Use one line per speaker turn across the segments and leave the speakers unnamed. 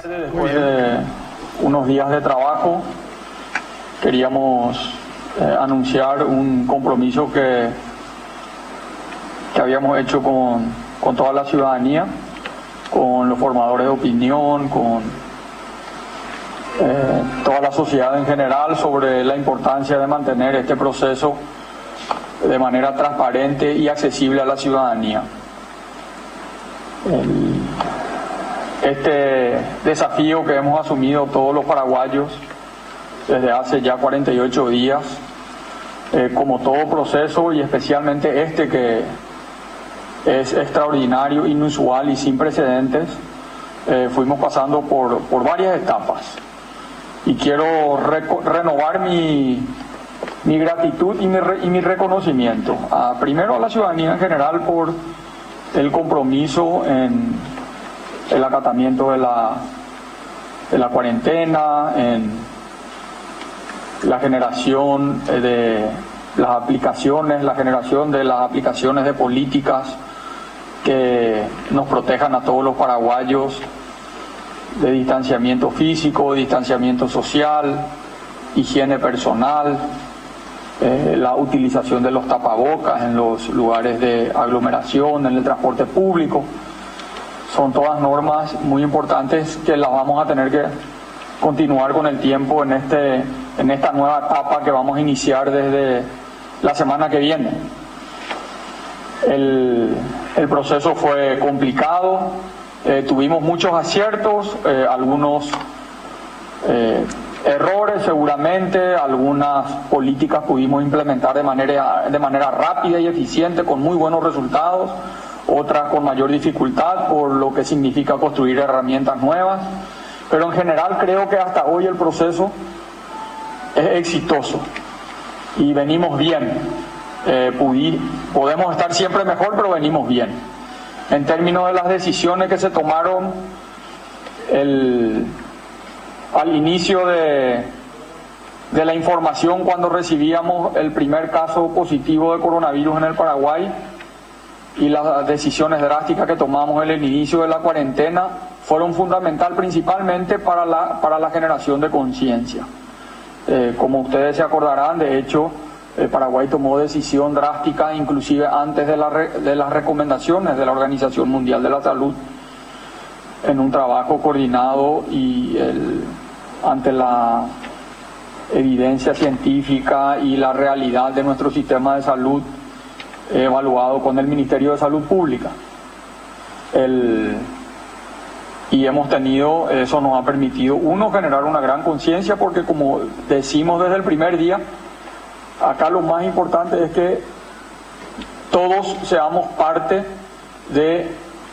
Después de unos días de trabajo, queríamos anunciar un compromiso que habíamos hecho con toda la ciudadanía, con los formadores de opinión, con toda la sociedad en general, sobre la importancia de mantener este proceso de manera transparente y accesible a la ciudadanía. Este desafío que hemos asumido todos los paraguayos desde hace ya 48 días, como todo proceso y especialmente este que es extraordinario, inusual y sin precedentes, fuimos pasando por varias etapas. Y quiero renovar mi gratitud y mi reconocimiento, primero a la ciudadanía en general por el compromiso en el acatamiento de la cuarentena, en la generación de las aplicaciones, la generación de las aplicaciones de políticas que nos protejan a todos los paraguayos de distanciamiento físico, distanciamiento social, higiene personal, la utilización de los tapabocas en los lugares de aglomeración, en el transporte público. Son todas normas muy importantes que las vamos a tener que continuar con el tiempo en esta nueva etapa que vamos a iniciar desde la semana que viene. El proceso fue complicado, tuvimos muchos aciertos, algunos errores seguramente, algunas políticas pudimos implementar de manera rápida y eficiente con muy buenos resultados, otras con mayor dificultad por lo que significa construir herramientas nuevas, pero en general creo que hasta hoy el proceso es exitoso y venimos bien. Podemos estar siempre mejor, pero venimos bien. En términos de las decisiones que se tomaron al inicio de la información, cuando recibíamos el primer caso positivo de coronavirus en el Paraguay, y las decisiones drásticas que tomamos en el inicio de la cuarentena fueron fundamental principalmente para la generación de conciencia. Como ustedes se acordarán, de hecho, Paraguay tomó decisión drástica inclusive antes de las recomendaciones de la Organización Mundial de la Salud, en un trabajo coordinado y ante la evidencia científica y la realidad de nuestro sistema de salud, evaluado con el Ministerio de Salud Pública. Y hemos tenido, eso nos ha permitido, generar una gran conciencia, porque como decimos desde el primer día, acá lo más importante es que todos seamos parte de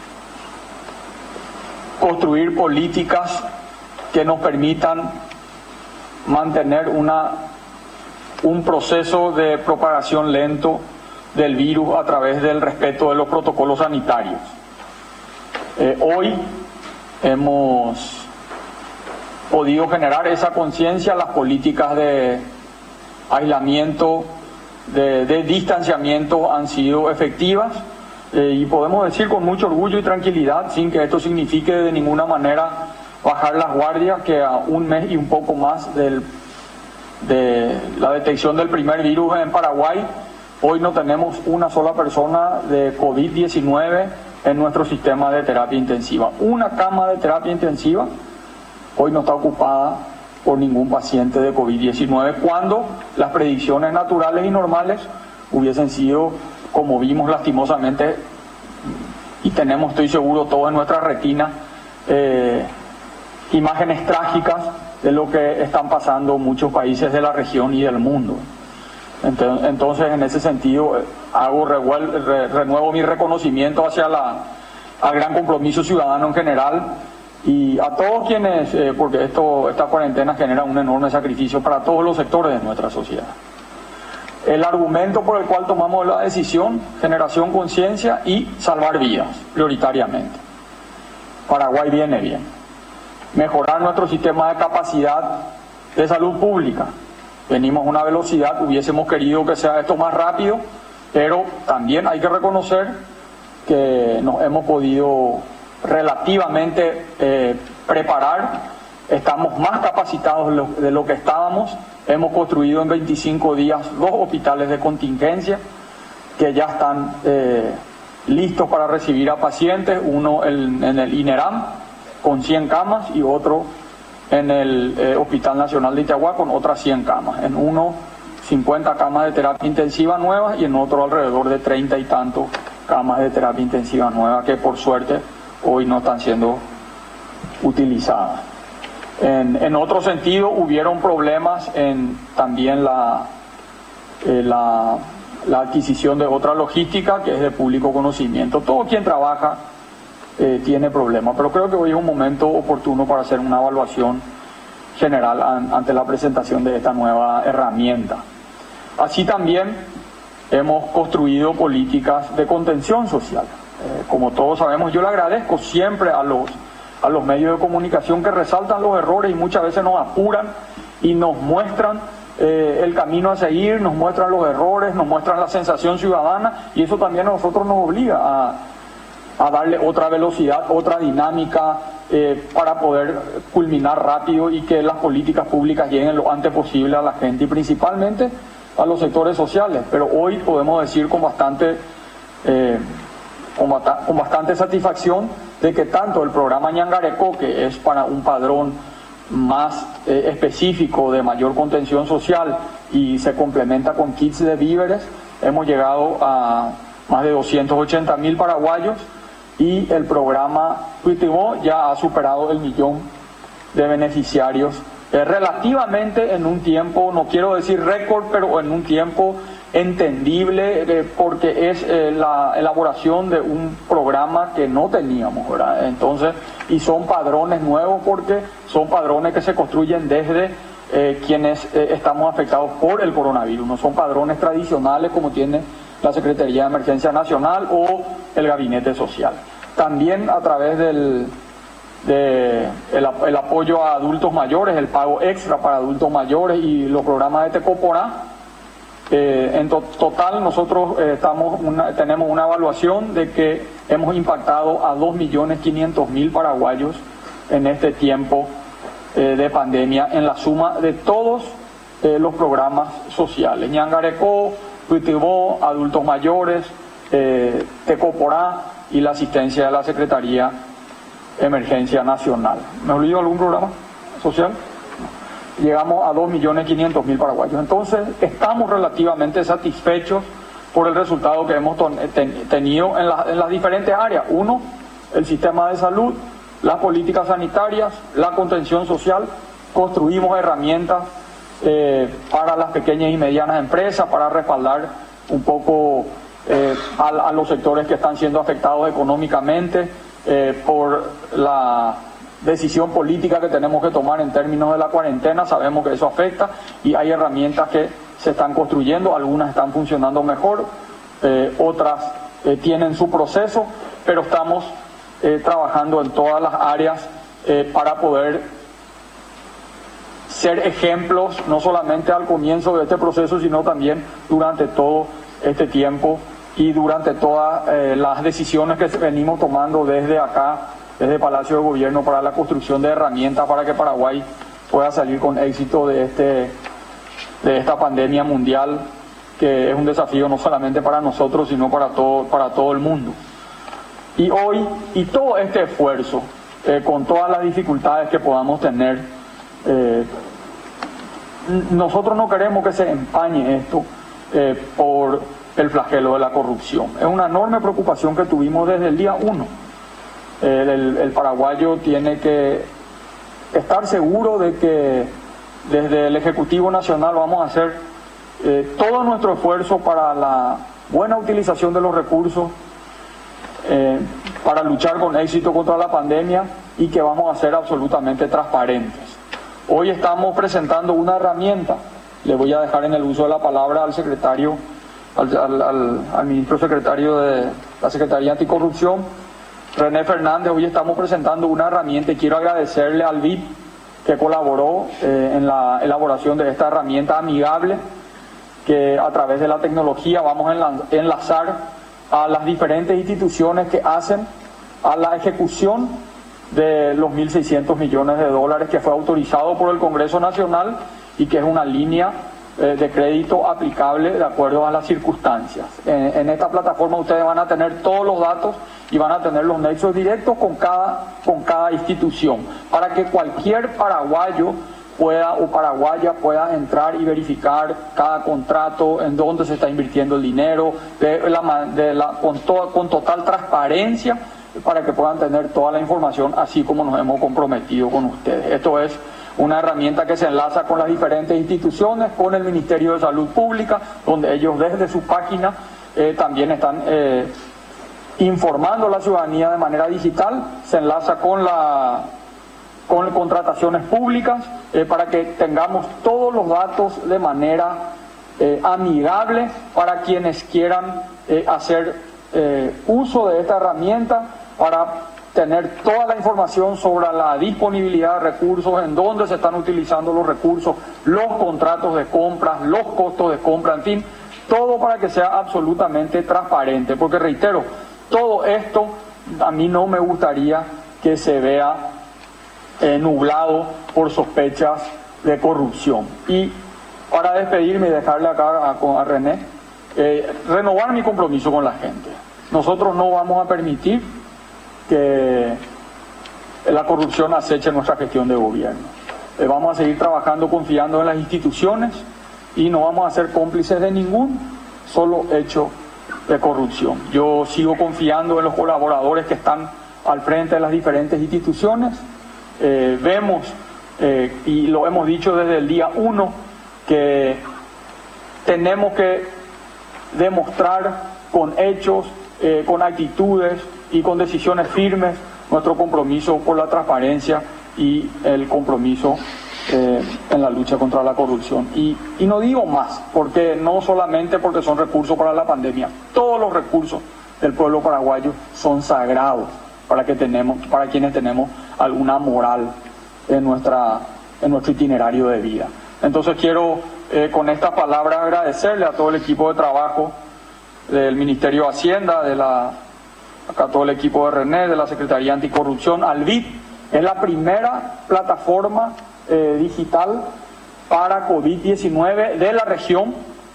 construir políticas que nos permitan mantener un proceso de propagación lento del virus a través del respeto de los protocolos sanitarios. Hoy hemos podido generar esa conciencia, las políticas de aislamiento, de distanciamiento han sido efectivas, y podemos decir con mucho orgullo y tranquilidad, sin que esto signifique de ninguna manera bajar las guardias, que a un mes y un poco más de la detección del primer virus en Paraguay, hoy no tenemos una sola persona de COVID-19 en nuestro sistema de terapia intensiva. Una cama de terapia intensiva hoy no está ocupada por ningún paciente de COVID-19, cuando las predicciones naturales y normales hubiesen sido, como vimos lastimosamente, y tenemos, estoy seguro, todos en nuestra retina, imágenes trágicas de lo que están pasando muchos países de la región y del mundo. Entonces, en ese sentido, renuevo mi reconocimiento al gran compromiso ciudadano en general, y a todos quienes, porque esta cuarentena genera un enorme sacrificio para todos los sectores de nuestra sociedad. El argumento por el cual tomamos la decisión: generación conciencia y salvar vidas, prioritariamente. Paraguay viene bien. Mejorar nuestro sistema de capacidad de salud pública. Venimos a una velocidad, hubiésemos querido que sea esto más rápido, pero también hay que reconocer que nos hemos podido relativamente preparar. Estamos más capacitados de lo que estábamos. Hemos construido en 25 días 2 hospitales de contingencia que ya están listos para recibir a pacientes, uno en el INERAM con 100 camas y otro en el Hospital Nacional de Itagua con otras 100 camas. En uno 50 camas de terapia intensiva nuevas y en otro alrededor de 30 y tantos camas de terapia intensiva nuevas que por suerte hoy no están siendo utilizadas. En otro sentido, hubieron problemas en también la adquisición de otra logística que es de público conocimiento. Todo quien trabaja tiene problemas, pero creo que hoy es un momento oportuno para hacer una evaluación general ante la presentación de esta nueva herramienta. Así también hemos construido políticas de contención social. Como todos sabemos, yo le agradezco siempre a los medios de comunicación que resaltan los errores y muchas veces nos apuran y nos muestran el camino a seguir, nos muestran los errores, nos muestran la sensación ciudadana, y eso también a nosotros nos obliga a darle otra velocidad, otra dinámica para poder culminar rápido y que las políticas públicas lleguen lo antes posible a la gente y principalmente a los sectores sociales. Pero hoy podemos decir con bastante satisfacción de que tanto el programa Ñangarecó, que es para un padrón más específico de mayor contención social y se complementa con kits de víveres, hemos llegado a más de 280.000 paraguayos y el programa Cuitimó ya ha superado el 1.000.000 de beneficiarios relativamente en un tiempo, no quiero decir récord, pero en un tiempo entendible, porque es la elaboración de un programa que no teníamos, ¿verdad? Entonces, y son padrones nuevos porque son padrones que se construyen desde quienes estamos afectados por el coronavirus, no son padrones tradicionales como tiene la Secretaría de Emergencia Nacional o el Gabinete Social. También a través del apoyo a adultos mayores, el pago extra para adultos mayores y los programas de Tecoporá. En total nosotros tenemos una evaluación de que hemos impactado a 2.500.000 paraguayos en este tiempo de pandemia en la suma de todos los programas sociales: Ñangarecó, Cuitibó, adultos mayores, Tecoporá y la asistencia de la Secretaría de Emergencia Nacional. ¿Me olvido algún programa social? Llegamos a 2.500.000 paraguayos. Entonces, estamos relativamente satisfechos por el resultado que hemos tenido en las diferentes áreas. Uno, el sistema de salud, las políticas sanitarias, la contención social. Construimos herramientas para las pequeñas y medianas empresas, para respaldar un poco a los sectores que están siendo afectados económicamente por la decisión política que tenemos que tomar en términos de la cuarentena. Sabemos que eso afecta y hay herramientas que se están construyendo, algunas están funcionando mejor, otras tienen su proceso, pero estamos trabajando en todas las áreas para poder ser ejemplos, no solamente al comienzo de este proceso, sino también durante todo este tiempo y durante todas las decisiones que venimos tomando desde acá, desde Palacio de Gobierno, para la construcción de herramientas para que Paraguay pueda salir con éxito de esta pandemia mundial, que es un desafío no solamente para nosotros, sino para todo el mundo. Y hoy, y todo este esfuerzo, con todas las dificultades que podamos tener, nosotros no queremos que se empañe esto por el flagelo de la corrupción. Es una enorme preocupación que tuvimos desde el día 1. El paraguayo tiene que estar seguro de que desde el Ejecutivo Nacional vamos a hacer todo nuestro esfuerzo para la buena utilización de los recursos, para luchar con éxito contra la pandemia, y que vamos a ser absolutamente transparentes. Hoy estamos presentando una herramienta. Le voy a dejar en el uso de la palabra al secretario, al ministro secretario de la Secretaría Anticorrupción, René Fernández. Hoy estamos presentando una herramienta y quiero agradecerle al VIP que colaboró en la elaboración de esta herramienta amigable, que a través de la tecnología vamos a enlazar a las diferentes instituciones que hacen a la ejecución de los 1.600 millones de dólares que fue autorizado por el Congreso Nacional y que es una línea de crédito aplicable de acuerdo a las circunstancias. En esta plataforma ustedes van a tener todos los datos y van a tener los nexos directos con cada institución, para que cualquier paraguayo o paraguaya pueda entrar y verificar cada contrato, en dónde se está invirtiendo el dinero, con total transparencia, para que puedan tener toda la información, así como nos hemos comprometido con ustedes. Esto es una herramienta que se enlaza con las diferentes instituciones, con el Ministerio de Salud Pública, donde ellos desde su página también están informando a la ciudadanía de manera digital. Se enlaza con contrataciones públicas para que tengamos todos los datos de manera amigable para quienes quieran hacer uso de esta herramienta, para tener toda la información sobre la disponibilidad de recursos, en dónde se están utilizando los recursos, los contratos de compras, los costos de compra, en fin, todo para que sea absolutamente transparente. Porque reitero, todo esto a mí no me gustaría que se vea nublado por sospechas de corrupción. Y para despedirme y dejarle acá a René, renovar mi compromiso con la gente. Nosotros no vamos a permitir que la corrupción aceche nuestra gestión de gobierno. Vamos a seguir trabajando confiando en las instituciones y no vamos a ser cómplices de ningún solo hecho de corrupción. Yo sigo confiando en los colaboradores que están al frente de las diferentes instituciones. Vemos, y lo hemos dicho desde el día 1, que tenemos que demostrar con hechos, con actitudes y con decisiones firmes nuestro compromiso por la transparencia y el compromiso en la lucha contra la corrupción. Y no digo más, porque no solamente porque son recursos para la pandemia, todos los recursos del pueblo paraguayo son sagrados para quienes tenemos alguna moral en nuestro itinerario de vida. Entonces quiero con estas palabras agradecerle a todo el equipo de trabajo del Ministerio de Hacienda, acá todo el equipo de René, de la Secretaría Anticorrupción, al BID. Es la primera plataforma digital para COVID-19 de la región,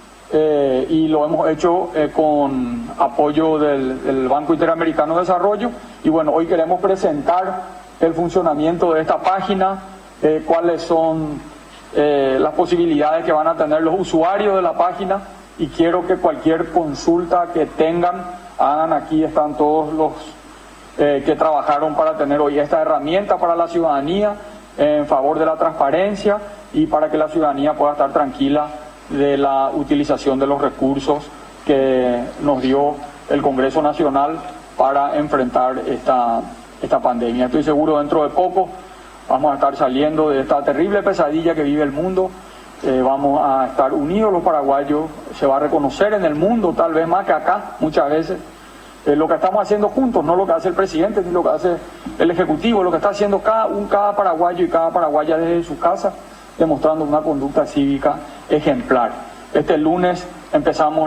y lo hemos hecho con apoyo del Banco Interamericano de Desarrollo. Y bueno, hoy queremos presentar el funcionamiento de esta página, cuáles son las posibilidades que van a tener los usuarios de la página, y quiero que cualquier consulta que tengan, hagan. Aquí están todos los que trabajaron para tener hoy esta herramienta para la ciudadanía en favor de la transparencia y para que la ciudadanía pueda estar tranquila de la utilización de los recursos que nos dio el Congreso Nacional para enfrentar esta pandemia. Estoy seguro dentro de poco vamos a estar saliendo de esta terrible pesadilla que vive el mundo. Vamos a estar unidos los paraguayos, se va a reconocer en el mundo, tal vez más que acá, muchas veces, lo que estamos haciendo juntos, no lo que hace el presidente ni lo que hace el Ejecutivo, lo que está haciendo cada paraguayo y cada paraguaya desde su casa, demostrando una conducta cívica ejemplar. Este lunes empezamos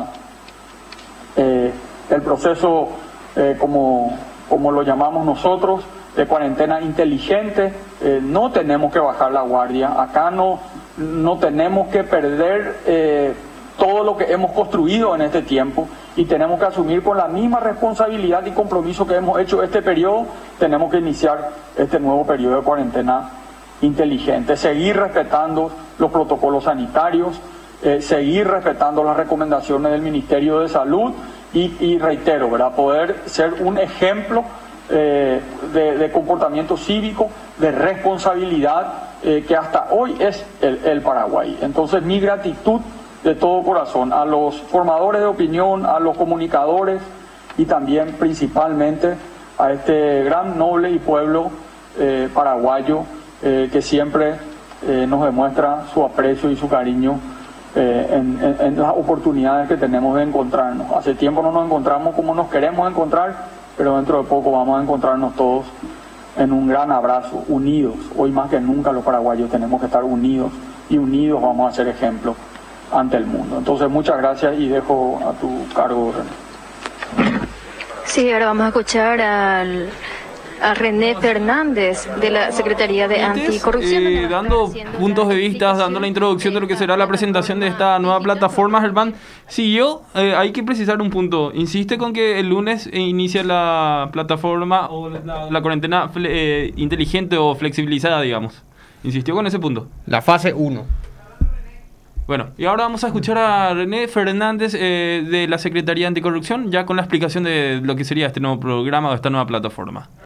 el proceso, como lo llamamos nosotros, de cuarentena inteligente. No tenemos que bajar la guardia, acá no tenemos que perder todo lo que hemos construido en este tiempo, y tenemos que asumir con la misma responsabilidad y compromiso que hemos hecho este periodo. Tenemos que iniciar este nuevo periodo de cuarentena inteligente, seguir respetando los protocolos sanitarios, seguir respetando las recomendaciones del Ministerio de Salud y reitero, ¿verdad?, poder ser un ejemplo de comportamiento cívico, de responsabilidad, que hasta hoy es el Paraguay. Entonces, mi gratitud de todo corazón a los formadores de opinión, a los comunicadores y también principalmente a este gran, noble y pueblo paraguayo que siempre nos demuestra su aprecio y su cariño en las oportunidades que tenemos de encontrarnos. Hace tiempo no nos encontramos como nos queremos encontrar, pero dentro de poco vamos a encontrarnos todos en un gran abrazo, unidos. Hoy más que nunca los paraguayos tenemos que estar unidos, y unidos vamos a ser ejemplo ante el mundo. Entonces, muchas gracias y dejo a tu cargo, René.
Sí, ahora vamos a escuchar al a René Fernández de la Secretaría de Anticorrupción.
Dando puntos de vista, dando la introducción de lo que será la presentación de esta nueva plataforma, Germán, siguió, hay que precisar un punto. Insiste con que el lunes inicia la plataforma o la cuarentena inteligente o flexibilizada, digamos. Insistió con ese punto.
La fase 1.
Bueno, y ahora vamos a escuchar a René Fernández de la Secretaría de Anticorrupción, ya con la explicación de lo que sería este nuevo programa o esta nueva plataforma.